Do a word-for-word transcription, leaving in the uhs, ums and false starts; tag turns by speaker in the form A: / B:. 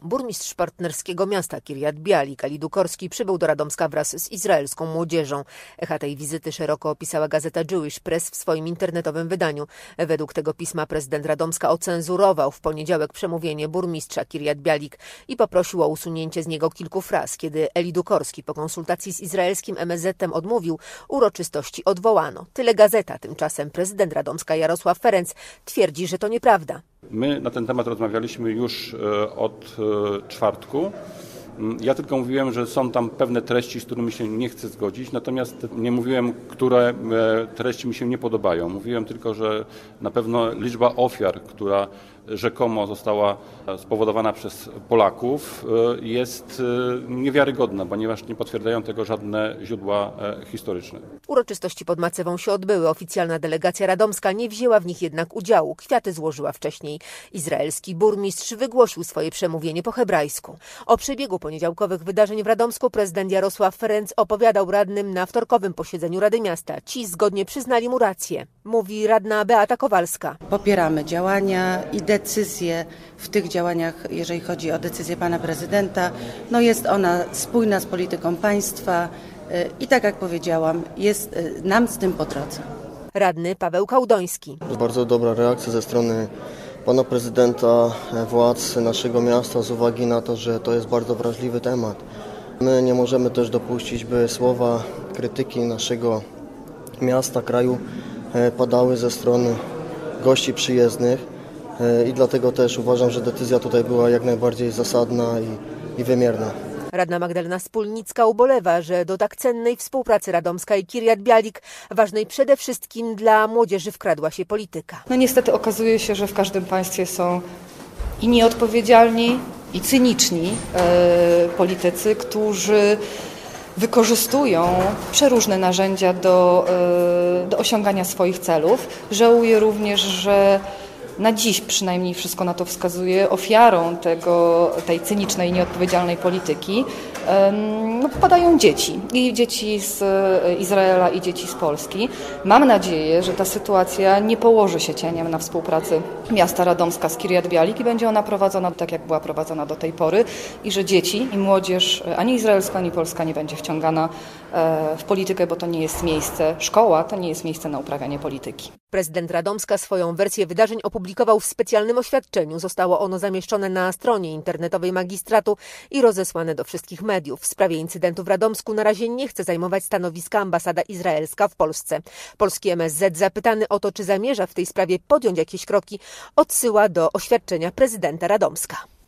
A: Burmistrz partnerskiego miasta Kiryat Bialik Ali Dukorski przybył do Radomska wraz z izraelską młodzieżą. Echa tej wizyty szeroko opisała gazeta Jewish Press w swoim internetowym wydaniu. Według tego pisma prezydent Radomska ocenzurował w poniedziałek przemówienie burmistrza Kiryat Bialik i poprosił o usunięcie z niego kilku fraz. Kiedy Eli Dukorski po konsultacji z izraelskim M S Z-em odmówił, uroczystości odwołano. Tyle gazeta. Tymczasem prezydent Radomska Jarosław Ferenc twierdzi, że to nieprawda.
B: My na ten temat rozmawialiśmy już od czwartku. Ja tylko mówiłem, że są tam pewne treści, z którymi się nie chcę zgodzić, natomiast nie mówiłem, które treści mi się nie podobają. Mówiłem tylko, że na pewno liczba ofiar, która rzekomo została spowodowana przez Polaków, jest niewiarygodna, ponieważ nie potwierdzają tego żadne źródła historyczne.
A: Uroczystości pod Macewą się odbyły. Oficjalna delegacja radomska nie wzięła w nich jednak udziału. Kwiaty złożyła wcześniej. Izraelski burmistrz wygłosił swoje przemówienie po hebrajsku. O przebiegu poniedziałkowych wydarzeń w Radomsku prezydent Jarosław Ferenc opowiadał radnym na wtorkowym posiedzeniu Rady Miasta. Ci zgodnie przyznali mu rację. Mówi radna Beata Kowalska.
C: Popieramy działania i decyzje w tych działaniach, jeżeli chodzi o decyzję pana prezydenta. No jest ona spójna z polityką państwa i tak jak powiedziałam, jest nam z tym po drodze.
A: Radny Paweł Kałdoński.
D: Bardzo dobra reakcja ze strony pana prezydenta, władz naszego miasta z uwagi na to, że to jest bardzo wrażliwy temat. My nie możemy też dopuścić, by słowa krytyki naszego miasta, kraju padały ze strony gości przyjezdnych i dlatego też uważam, że decyzja tutaj była jak najbardziej zasadna i, i wymierna.
A: Radna Magdalena Spólnicka ubolewa, że do tak cennej współpracy Radomska i Kiryat Bialik, ważnej przede wszystkim dla młodzieży, wkradła się polityka.
E: No niestety okazuje się, że w każdym państwie są i nieodpowiedzialni, i cyniczni e, politycy, którzy wykorzystują przeróżne narzędzia do, e, do osiągania swoich celów. Żałuję również, że na dziś przynajmniej wszystko na to wskazuje, ofiarą tego, tej cynicznej, nieodpowiedzialnej polityki no, padają dzieci. I dzieci z Izraela, i dzieci z Polski. Mam nadzieję, że ta sytuacja nie położy się cieniem na współpracy miasta Radomska z Kiryat Bialik i będzie ona prowadzona tak, jak była prowadzona do tej pory i że dzieci i młodzież, ani izraelska, ani polska, nie będzie wciągana w politykę, bo to nie jest miejsce, szkoła to nie jest miejsce na uprawianie polityki.
A: Prezydent Radomska swoją wersję wydarzeń opublikował w specjalnym oświadczeniu. Zostało ono zamieszczone na stronie internetowej magistratu i rozesłane do wszystkich mediów. W sprawie incydentu w Radomsku na razie nie chce zajmować stanowiska ambasada izraelska w Polsce. Polski M S Z, zapytany o to, czy zamierza w tej sprawie podjąć jakieś kroki, odsyła do oświadczenia prezydenta Radomska.